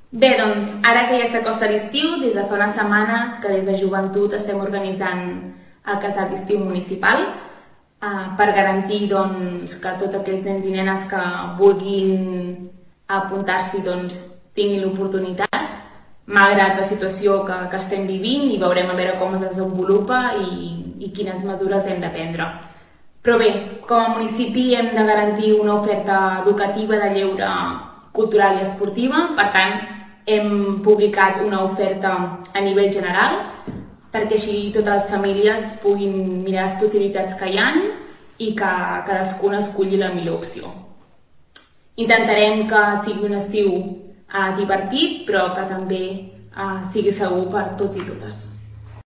Bé, doncs, ara que ja s'acosta l'estiu, des de fa unes setmanes que des de Joventut estem organitzant el casal d'estiu municipal per garantir que tots aquells nens i nenes que vulguin apuntar-s'hi tinguin l'oportunitat, malgrat la situació que estem vivint, i veurem a veure com es desenvolupa i quines mesures hem de prendre. Però bé, com a municipi hem de garantir una oferta educativa de lleure cultural i esportiva, per tant, hem publicat una oferta a nivell general perquè així totes les famílies puguin mirar les possibilitats que hi ha i que cadascuna esculli la millor opció. Intentarem que sigui un estiu divertit, però que també sigui segur per tots i totes.